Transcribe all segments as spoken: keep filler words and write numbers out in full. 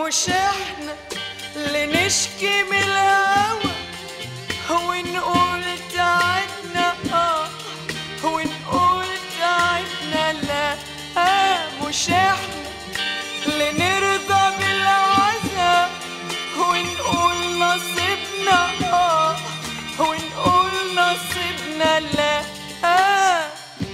مش احنا اللي نشكي من الهوى ونقول تعبنا اه ونقول تعبنا لا آه مش احنا اللي نرضى بالعذاب ونقول نصيبنا اه ونقول نصيبنا لا آه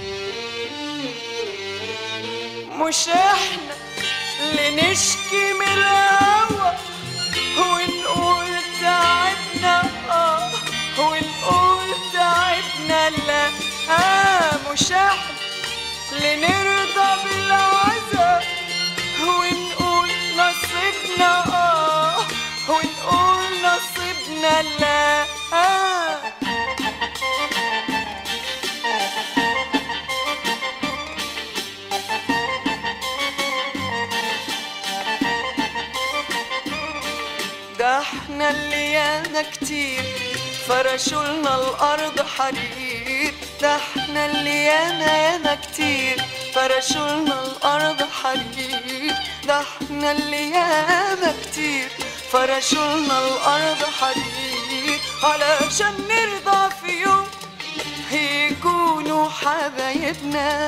مش احنا اللي نشكي من الهوى ونقول تعبنا اه ونقول تعبنا لا آه مش احنا اللي نرضى بالعذاب ونقول نصيبنا اه ونقول نصيبنا لا آه ده احنا اللي يانا كتير فرشولنا الارض حرير ده احنا اللي يانا يانا كتير فرشولنا الارض حرير ده احنا اللي يانا كتير فرشولنا الارض حرير علشان نرضى في يوم يكونوا حبايبنا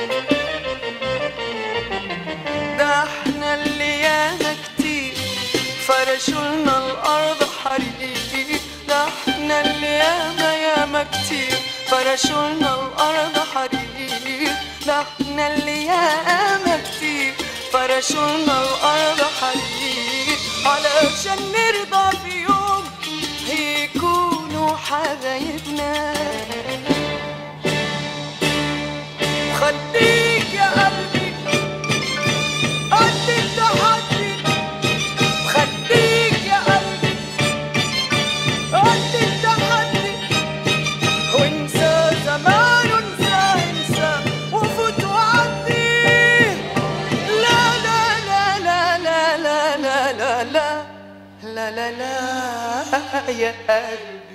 ده احنا اللي يانا كتير فرشولنا الارض حرير ده احنا اللي ياما ياما كتير فرشولنا الارض حرير ده احنا اللي ياما كتير فرشولنا الارض حرير علشان نرضى في يوم يكونوا حبايبنا خليك يا قلبي قد التحدي خليك يا قلبي قد التحدي وانسى زمان وانسى انسى وفوت وعدي لا لا لا لا لا لا لا لا لا لا لا لا يا قلبي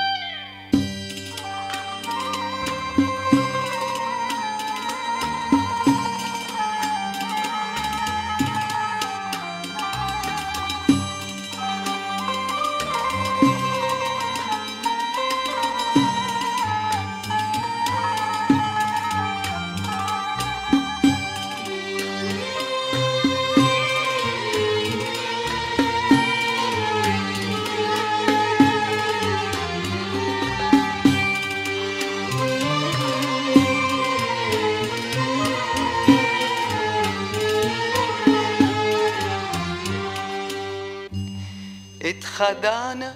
اتخدعنا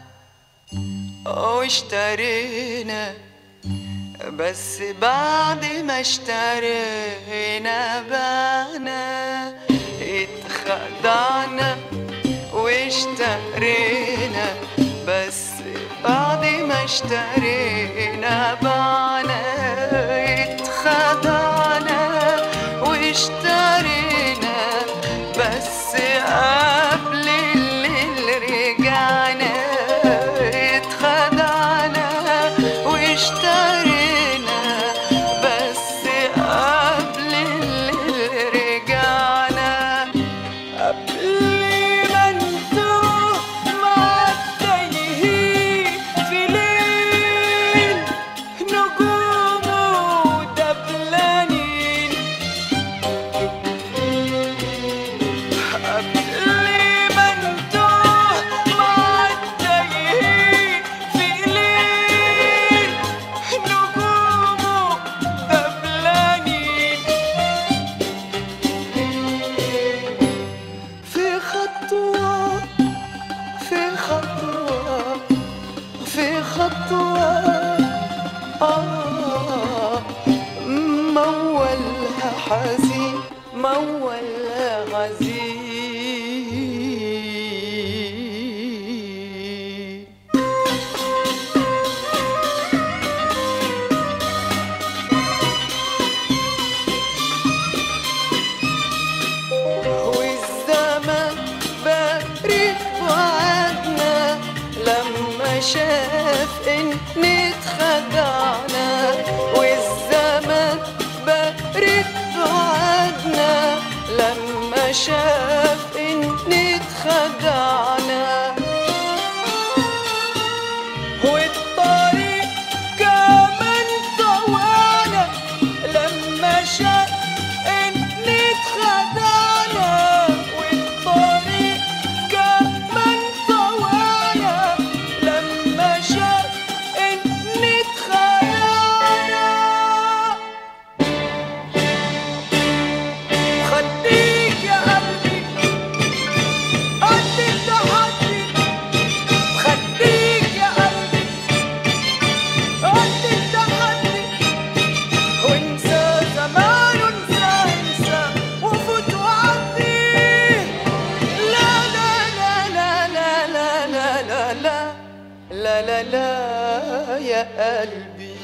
واشترينا بس بعد ما اشترينا بعنا اتخدعنا واشترينا بس بعد ما اشترينا بعنا اتخدعنا واشترينا بس قبل رجعنا اتخدعنا واشترينا بس قبل اللي رجعنا قبل ما نتوه مع التايهين في ليل نجوم ودبلانين قبل حزين مول غزين والزمن بارك وعدنا لما شاف ان اتخدعنا والزمن بارك وعدنا لما شاف إن اتخدعنا لا يا قلبي.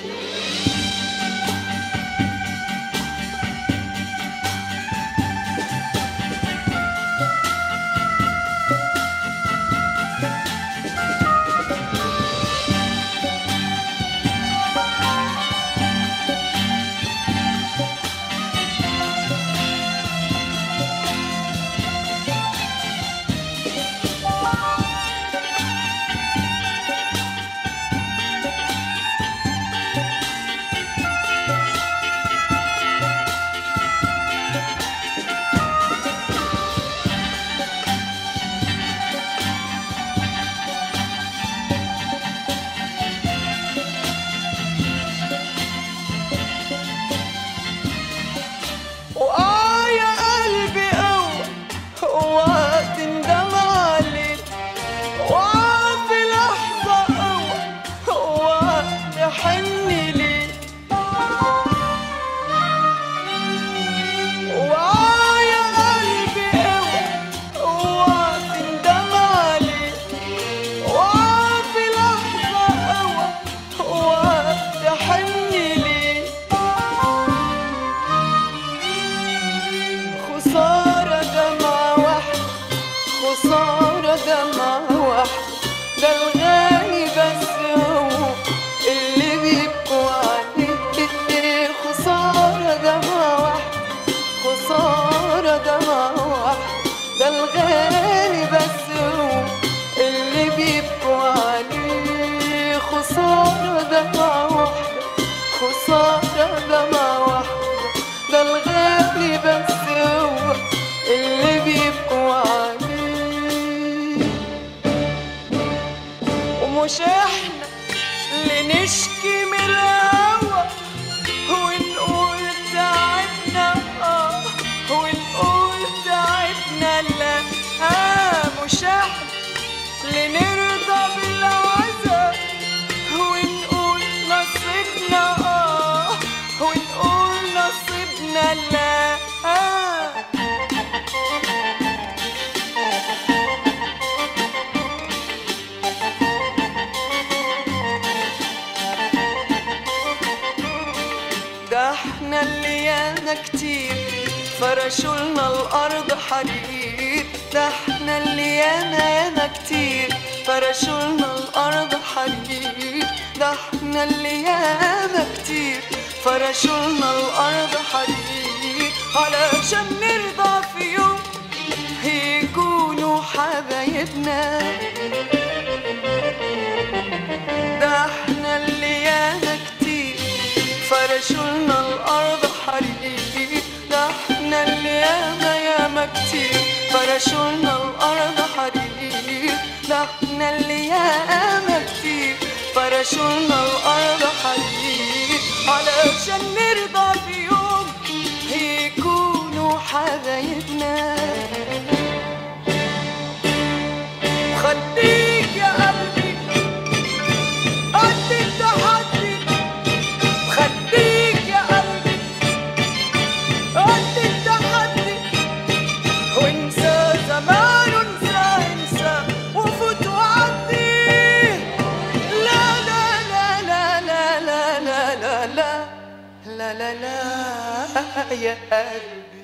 خسارة دمعة واحدة، ده الغالي بس هو اللي بيبكوا عليه. خسارة دمعة واحدة، خسارة دمعة واحدة، ده الغالي بس هو اللي بيبكوا عليه. خسارة دمعة واحدة، خسارة دمعة واحدة، ده الغالي بس هو اللي بيبكوا عليه. ومش احنا اللي نشكي من الهوى ونقول تعبنا، اه ونقول تعبنا، لا آه مش احنا اللي نرضى بالعذاب ونقول نصيبنا، اه ونقول نصيبنا، لا آه. ده احنا اللي يانا كتير فرشولنا الارض حرير، ده احنا اللي يانا يانا كتير فرشولنا الارض حرير، ده احنا اللي يانا كتير فرشولنا الارض حرير، علشان نرضى في يوم يكونوا حبايبنا. ده احنا اللي يانا كتير فرشولنا الارض حرير، ده احنا اللي ياما ياما كتير فرشولنا الارض حرير، ده احنا اللي ياما كتير فرشولنا الارض حرير، علشان نرضى في يوم يكونوا حبايبنا. خليك يا قلبي قد التحدي، خليك يا قلبي قد التحدي، وانسى زمان وانسى انسى وفوت وعدي. لا لا لا لا لا لا لا لا لا لا لا يا قلبي.